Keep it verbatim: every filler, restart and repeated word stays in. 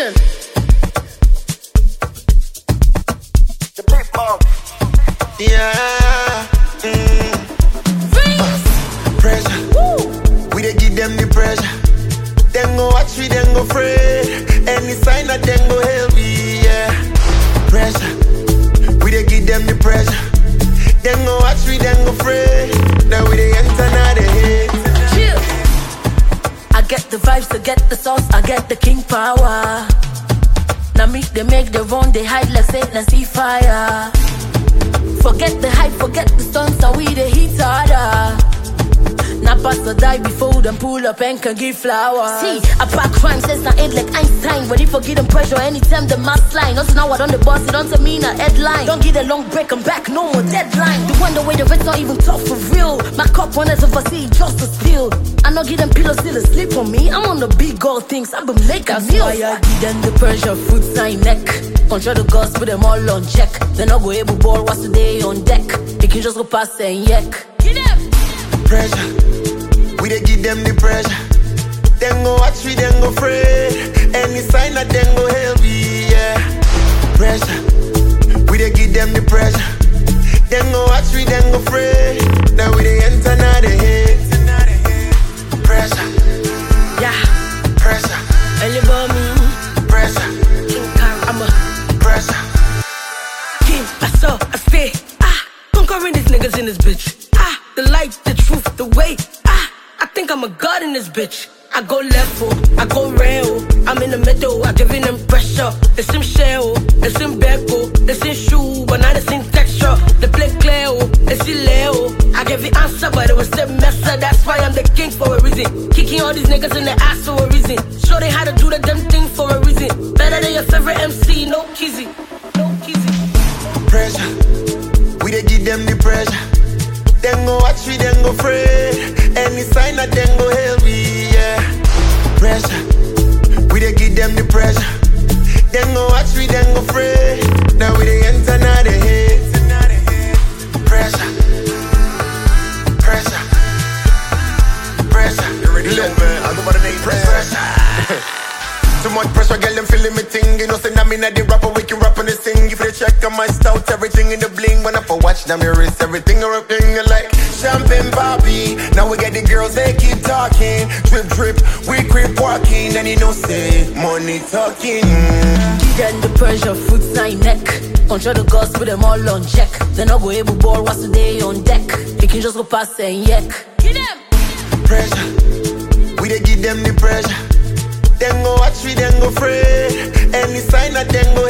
Nation. The big mom. Yeah. Mm. Uh, pressure. Woo. We dey give them the pressure. Then go watch we, then go afraid. Any sign that then go help me. Yeah. Pressure. We dey give them the pressure. Then go watch we, then go afraid. Now we dey enter now they hate. Chill. I get the vibes, I get the sauce, I get the king power. Now me, they make the run, they hide like Satan and see fire. Forget the hype, forget the stunts, and we the heat harder. Now pass or die before them pull up and can give flowers. See, I pack crime, says I ain't like Einstein. Ready for getting pressure anytime the mask line. Also now I on the boss, it don't mean a headline. Don't get a long break, I'm back, no more deadline. The one the way the rest not even talk for real. My cup runners overseas just to steal. I not give them pillows still asleep on me. I'm on the big gold things, I've been making deals. Why I give them the pressure, foot sign neck. Control the gods, put them all on check. They not go able ball, what's the day on deck? They can just go past and yak. Get them! Pressure. We dey give them the pressure. Then go watch we, then go afraid. Any sign that then go help me, yeah. Pressure. We dey give them the pressure. Then go watch we, then go afraid. Now we dey enter now they hate. Pressure. Yeah. Pressure. Early about me. Pressure. King Kong, I'm a Pressure. king. I saw, I stay. Ah, conquering these niggas in this bitch. Ah, the light, the truth, the way. Ah, I think I'm a god in this bitch. I go level, I go real. I'm in the middle, I giving them pressure. It's in shell, it's in beko, it's in shoe, but not it's in texture. They play clear, it's in Leo. I gave the answer, but it was the messer. That's why I'm the king for a reason. Kicking all these niggas in the ass for a reason. Show they how to do the damn thing for a reason. Better than your favorite M C, no kizzy, no kizzy. Pressure. We dey give them the pressure. Then go watch we, then go afraid. Any sign that then go help me, yeah. Pressure. We dey give them the pressure. Then go watch we, then go afraid. Now we dey enter now they hate. Pressure. Pressure. Pressure. You already know, man. I go by the name Pressure. Too much pressure, girl, them feeling me thing. You know, say I'm in the rapper, we can rap on the sing. If they check on my stout, everything in the bling. When I for watch them, your wrist, everything or thing like champagne poppy. Now we get the girls, they keep talking. Drip, drip, we creep walking. And you know, say, money talking. Give them the pressure, foot sign neck. Control the gods, put them all on check. They not go able ball, what's the day on deck? They can just go past and yak. Give them! Pressure. We dey give them the pressure. Then go watch we, then go afraid. Any sign that then go